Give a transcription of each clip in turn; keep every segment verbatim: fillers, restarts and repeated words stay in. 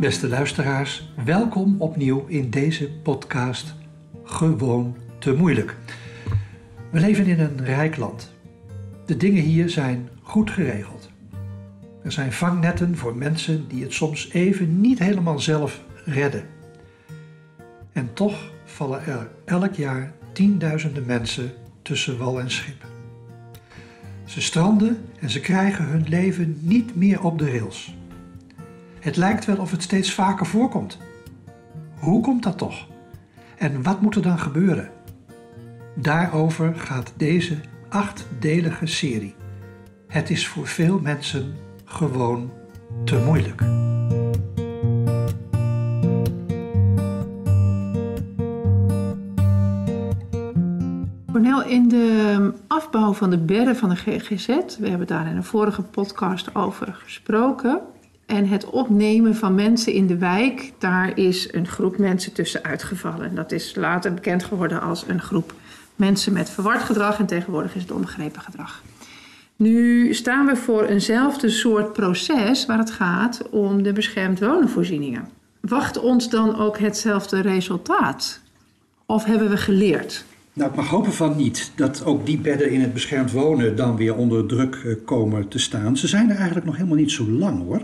Beste luisteraars, welkom opnieuw in deze podcast Gewoon te moeilijk. We leven in een rijk land. De dingen hier zijn goed geregeld. Er zijn vangnetten voor mensen die het soms even niet helemaal zelf redden. En toch vallen er elk jaar tienduizenden mensen tussen wal en schip. Ze stranden en ze krijgen hun leven niet meer op de rails. Het lijkt wel of het steeds vaker voorkomt. Hoe komt dat toch? En wat moet er dan gebeuren? Daarover gaat deze achtdelige serie. Het is voor veel mensen gewoon te moeilijk. Cornel, in de afbouw van de bedden van de G G Z, we hebben daar in een vorige podcast over gesproken, en het opnemen van mensen in de wijk, daar is een groep mensen tussen uitgevallen. En dat is later bekend geworden als een groep mensen met verward gedrag en tegenwoordig is het onbegrepen gedrag. Nu staan we voor eenzelfde soort proces waar het gaat om de beschermd wonenvoorzieningen. Wacht ons dan ook hetzelfde resultaat? Of hebben we geleerd? Nou, ik mag hopen van niet dat ook die bedden in het beschermd wonen dan weer onder druk komen te staan. Ze zijn er eigenlijk nog helemaal niet zo lang, hoor.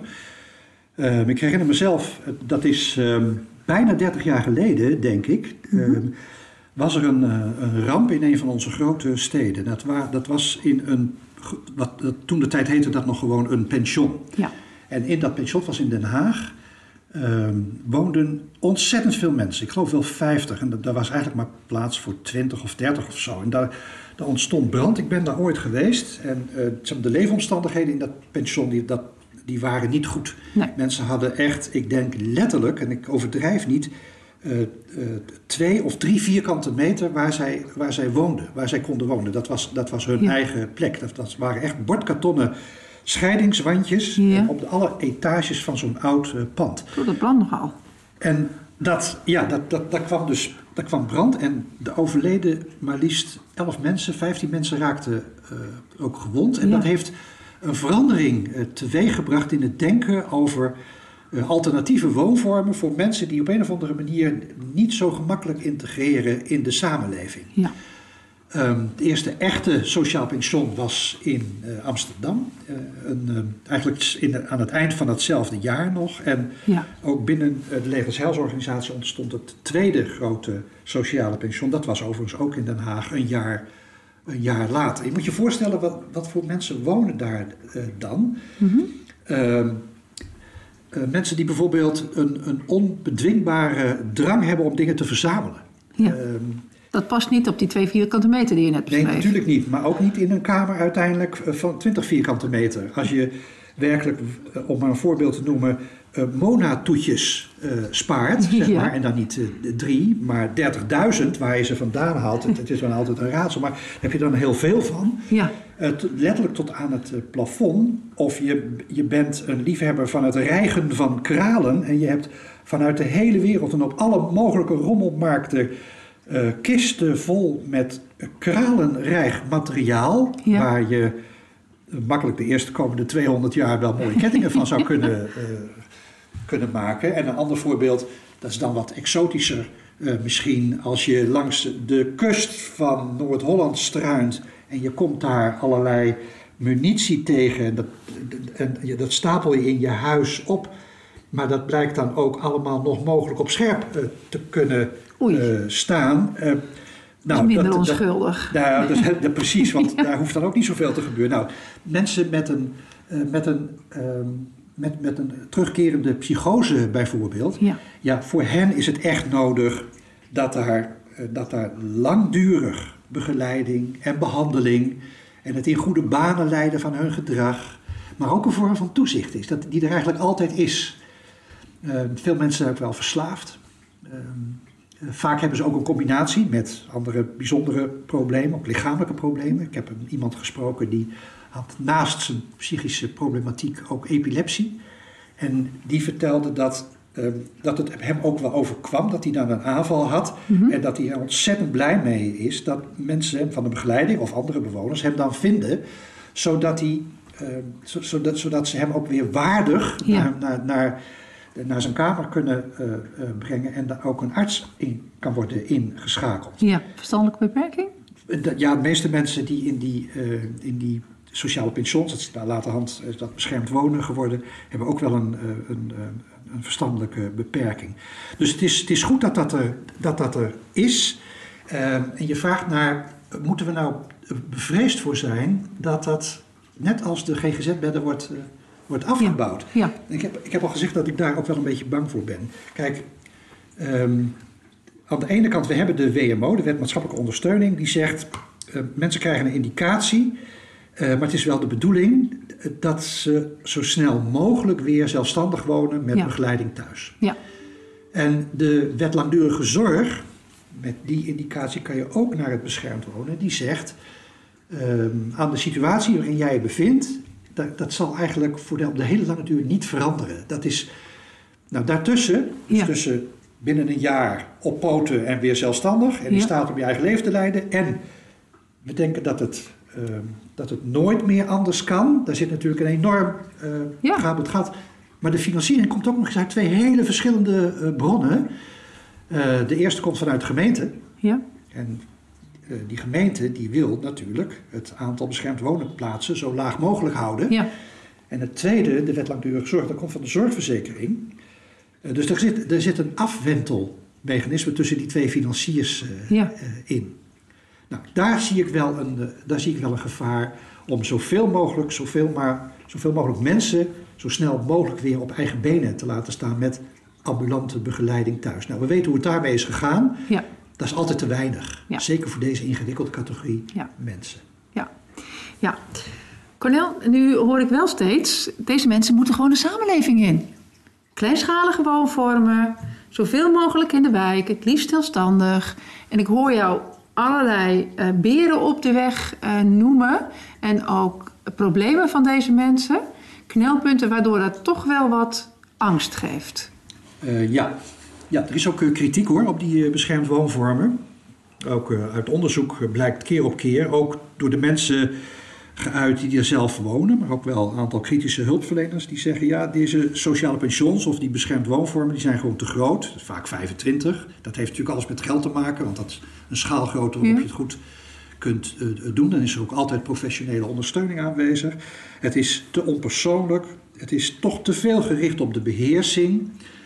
Uh, ik herinner mezelf, dat is uh, bijna dertig jaar geleden, denk ik, uh, was er een, uh, een ramp in een van onze grote steden. Dat, wa- dat was in een, wat dat, toen de tijd heette dat nog gewoon een pension. Ja. En in dat pension was in Den Haag, uh, woonden ontzettend veel mensen. Ik geloof wel vijftig. En daar was eigenlijk maar plaats voor twintig of dertig of zo. En daar, daar ontstond brand. Ik ben daar ooit geweest. En uh, de leefomstandigheden in dat pension, die, dat, die waren niet goed. Nee. Mensen hadden echt, ik denk letterlijk, en ik overdrijf niet, uh, uh, twee of drie vierkante meter waar zij, waar zij woonden. Waar zij konden wonen. Dat was, dat was hun Ja. eigen plek. Dat, dat waren echt bordkartonnen scheidingswandjes Ja. op de alle etages van zo'n oud uh, pand. Toen dat brand nogal. En dat, ja, dat, dat, dat kwam dus, dat kwam brand en de overleden maar liefst elf mensen, vijftien mensen raakten uh, ook gewond. En Ja. dat heeft een verandering uh, teweeggebracht in het denken over uh, alternatieve woonvormen voor mensen die op een of andere manier niet zo gemakkelijk integreren in de samenleving. Ja. Um, het eerste echte sociaal pension was in uh, Amsterdam. Uh, een, uh, eigenlijk in de, aan het eind van datzelfde jaar nog. En Ja. ook binnen uh, de Levensheilsorganisatie ontstond het tweede grote sociale pension. Dat was overigens ook in Den Haag een jaar, een jaar later. Je moet je voorstellen, wat, wat voor mensen wonen daar uh, dan? Mm-hmm. Uh, uh, mensen die bijvoorbeeld een, een onbedwingbare drang hebben om dingen te verzamelen. Ja. Uh, Dat past niet op die twee vierkante meter die je net beschreef. Nee, natuurlijk niet. Maar ook niet in een kamer uiteindelijk van twintig vierkante meter. Als je werkelijk, om maar een voorbeeld te noemen, uh, Mona-toetjes uh, spaart, zeg Ja. maar, en dan niet uh, drie, maar dertigduizend waar je ze vandaan haalt. Het, het is wel altijd een raadsel, maar daar heb je dan heel veel van. Ja. Uh, t- letterlijk tot aan het uh, plafond. Of je, je bent een liefhebber van het rijgen van kralen en je hebt vanuit de hele wereld en op alle mogelijke rommelmarkten Uh, kisten vol met uh, kralenrijk materiaal, Ja. waar je uh, makkelijk de eerste komende tweehonderd jaar wel mooie kettingen van zou kunnen, uh, kunnen maken. En een ander voorbeeld, dat is dan wat exotischer uh, misschien, als je langs de kust van Noord-Holland struint en je komt daar allerlei munitie tegen en dat, en dat stapel je in je huis op. Maar dat blijkt dan ook allemaal nog mogelijk op scherp uh, te kunnen uh, staan. Uh, nou, minder dat, onschuldig. Dat, nou, dat, dat, dat, precies, want ja. daar hoeft dan ook niet zoveel te gebeuren. Nou, mensen met een, uh, met een, uh, met, met een terugkerende psychose bijvoorbeeld. Ja. Ja, voor hen is het echt nodig dat daar, uh, dat daar langdurig begeleiding en behandeling en het in goede banen leiden van hun gedrag, maar ook een vorm van toezicht is, dat, die er eigenlijk altijd is. Uh, veel mensen zijn ook wel verslaafd. Uh, uh, vaak hebben ze ook een combinatie met andere bijzondere problemen, ook lichamelijke problemen. Ik heb een, iemand gesproken die had naast zijn psychische problematiek ook epilepsie. En die vertelde dat, uh, dat het hem ook wel overkwam, dat hij dan een aanval had. Mm-hmm. En dat hij er ontzettend blij mee is dat mensen van de begeleiding of andere bewoners hem dan vinden, zodat, hij, uh, zodat, zodat ze hem ook weer waardig ja. naar... naar, naar naar zijn kamer kunnen uh, uh, brengen en daar ook een arts in kan worden ingeschakeld. Ja, verstandelijke beperking? Ja, de meeste mensen die in die, uh, in die sociale pensions, dat is laterhand uh, dat beschermd wonen geworden, hebben ook wel een, uh, een, uh, een verstandelijke beperking. Dus het is, het is goed dat dat er, dat dat er is. Uh, en je vraagt naar, moeten we nou bevreesd voor zijn dat dat, net als de G G Z-bedden, wordt, uh, wordt afgebouwd? Ja. Ja. Ik heb, ik heb al gezegd dat ik daar ook wel een beetje bang voor ben. Kijk, um, aan de ene kant, we hebben de W M O, de Wet Maatschappelijke Ondersteuning, die zegt, uh, mensen krijgen een indicatie, uh, maar het is wel de bedoeling dat ze zo snel mogelijk weer zelfstandig wonen met ja. begeleiding thuis. Ja. En de Wet Langdurige Zorg, met die indicatie kan je ook naar het beschermd wonen, die zegt, um, aan de situatie waarin jij je bevindt, dat, dat zal eigenlijk voor de, op de hele lange duur niet veranderen. Dat is, nou daartussen, dus ja. tussen binnen een jaar op poten en weer zelfstandig en in ja. staat om je eigen leven te leiden. En we denken dat het, uh, dat het nooit meer anders kan. Daar zit natuurlijk een enorm uh, ja. gaat het gaat. Maar de financiering komt ook nog eens uit twee hele verschillende uh, bronnen. Uh, de eerste komt vanuit de gemeente. Ja. En uh, die gemeente die wil natuurlijk het aantal beschermd wonenplaatsen zo laag mogelijk houden. Ja. En het tweede, de Wet Langdurige Zorg, dat komt van de zorgverzekering. Uh, dus er zit, er zit een afwentelmechanisme tussen die twee financiers uh, ja. uh, in. Nou, daar zie ik wel een, uh, daar zie ik wel een gevaar om zoveel mogelijk, zoveel, maar, zoveel mogelijk mensen zo snel mogelijk weer op eigen benen te laten staan met ambulante begeleiding thuis. Nou, we weten hoe het daarmee is gegaan. Ja. Dat is altijd te weinig. Ja. Zeker voor deze ingewikkelde categorie ja. mensen. Ja. ja. Cornel, nu hoor ik wel steeds, deze mensen moeten gewoon de samenleving in. Kleinschalige woonvormen, zoveel mogelijk in de wijk, het liefst zelfstandig. En ik hoor jou allerlei uh, beren op de weg uh, noemen en ook problemen van deze mensen. Knelpunten waardoor dat toch wel wat angst geeft. Uh, ja. ja, er is ook uh, kritiek hoor op die uh, beschermd woonvormen. Ook uh, uit onderzoek blijkt keer op keer, ook door de mensen geuit die er zelf wonen, maar ook wel een aantal kritische hulpverleners die zeggen, ja, deze sociale pensions of die beschermd woonvormen, die zijn gewoon te groot. Vaak vijfentwintig. Dat heeft natuurlijk alles met geld te maken, want dat is een schaalgrootte waarop je het goed kunt uh, doen. Dan is er ook altijd professionele ondersteuning aanwezig. Het is te onpersoonlijk. Het is toch te veel gericht op de beheersing.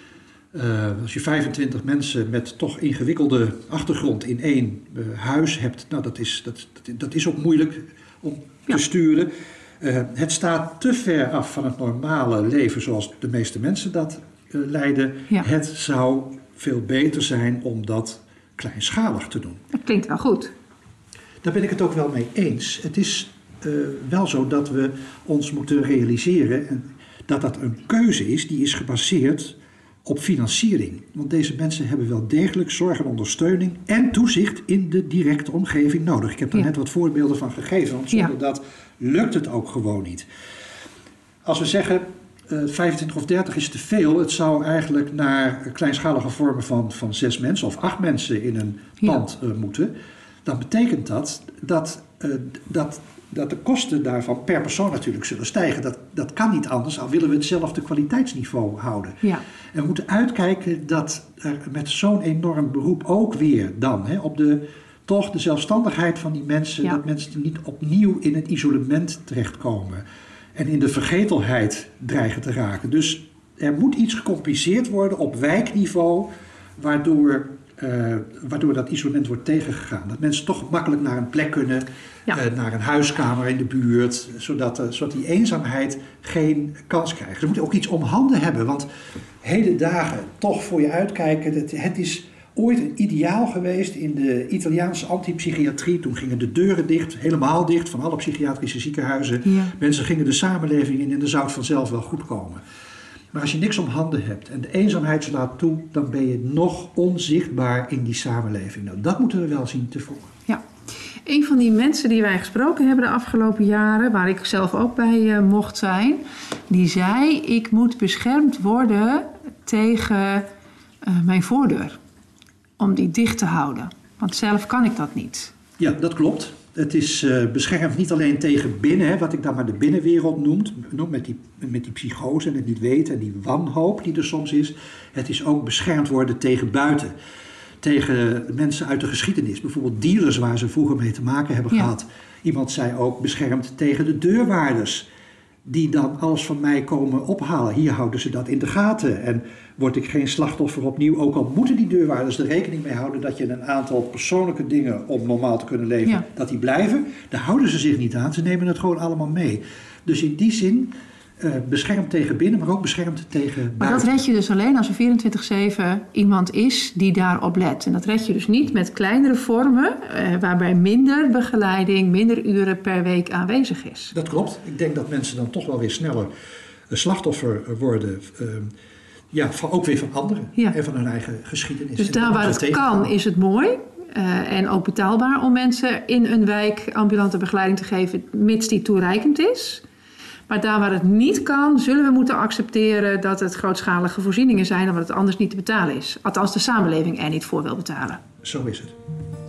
Uh, als je vijfentwintig mensen met toch ingewikkelde achtergrond in één uh, huis hebt, nou, dat is, dat, dat, dat is ook moeilijk om te ja. sturen. Uh, het staat te ver af van het normale leven zoals de meeste mensen dat uh, leiden. Ja. Het zou veel beter zijn om dat kleinschalig te doen. Dat klinkt wel goed. Daar ben ik het ook wel mee eens. Het is uh, wel zo dat we ons moeten realiseren en dat dat een keuze is die is gebaseerd op financiering. Want deze mensen hebben wel degelijk zorg en ondersteuning en toezicht in de directe omgeving nodig. Ik heb daar ja. net wat voorbeelden van gegeven, want zonder ja. dat lukt het ook gewoon niet. Als we zeggen uh, vijfentwintig of dertig is te veel, het zou eigenlijk naar kleinschalige vormen van, van zes mensen of acht mensen in een pand ja. uh, moeten, dan betekent dat dat, uh, dat dat de kosten daarvan per persoon natuurlijk zullen stijgen. Dat, dat kan niet anders, al willen we hetzelfde kwaliteitsniveau houden. Ja. En we moeten uitkijken dat er met zo'n enorm beroep ook weer dan hè, op de, toch de zelfstandigheid van die mensen, ja. dat mensen niet opnieuw in het isolement terechtkomen en in de vergetelheid dreigen te raken. Dus er moet iets gecompenseerd worden op wijkniveau, waardoor Uh, waardoor dat isolement wordt tegengegaan. Dat mensen toch makkelijk naar een plek kunnen, ja. uh, naar een huiskamer in de buurt, zodat, uh, zodat die eenzaamheid geen kans krijgt. Ze moeten ook iets om handen hebben, want hele dagen toch voor je uitkijken. Het, het is ooit een ideaal geweest in de Italiaanse antipsychiatrie. Toen gingen de deuren dicht, helemaal dicht, van alle psychiatrische ziekenhuizen. Ja. Mensen gingen de samenleving in en er zou het vanzelf wel goed komen. Maar als je niks om handen hebt en de eenzaamheid slaat toe, dan ben je nog onzichtbaar in die samenleving. Nou, dat moeten we wel zien te voegen. Ja, een van die mensen die wij gesproken hebben de afgelopen jaren, waar ik zelf ook bij uh, mocht zijn, die zei, ik moet beschermd worden tegen uh, mijn voordeur. Om die dicht te houden. Want zelf kan ik dat niet. Ja, dat klopt. Het is uh, beschermd niet alleen tegen binnen, hè, wat ik dan maar de binnenwereld noemt, noem, met, die, met die psychose en het niet weten en die wanhoop die er soms is. Het is ook beschermd worden tegen buiten. Tegen mensen uit de geschiedenis. Bijvoorbeeld dealers waar ze vroeger mee te maken hebben ja. gehad. Iemand zei ook beschermd tegen de deurwaarders. Die dan alles van mij komen ophalen. Hier houden ze dat in de gaten. En word ik geen slachtoffer opnieuw. Ook al moeten die deurwaarders er rekening mee houden dat je een aantal persoonlijke dingen om normaal te kunnen leven, ja. dat die blijven. Daar houden ze zich niet aan. Ze nemen het gewoon allemaal mee. Dus in die zin uh, beschermd tegen binnen, maar ook beschermd tegen buiten. Maar dat red je dus alleen als er vierentwintig zeven iemand is die daarop let. En dat red je dus niet met kleinere vormen, uh, waarbij minder begeleiding, minder uren per week aanwezig is. Dat klopt. Ik denk dat mensen dan toch wel weer sneller slachtoffer worden. Uh, ja, van, ook weer van anderen ja. en van hun eigen geschiedenis. Dus daar waar het kan, is het mooi. Uh, en ook betaalbaar om mensen in een wijk ambulante begeleiding te geven, mits die toereikend is. Maar daar waar het niet kan, zullen we moeten accepteren dat het grootschalige voorzieningen zijn, omdat het anders niet te betalen is. Althans, de samenleving er niet voor wil betalen. Zo is het.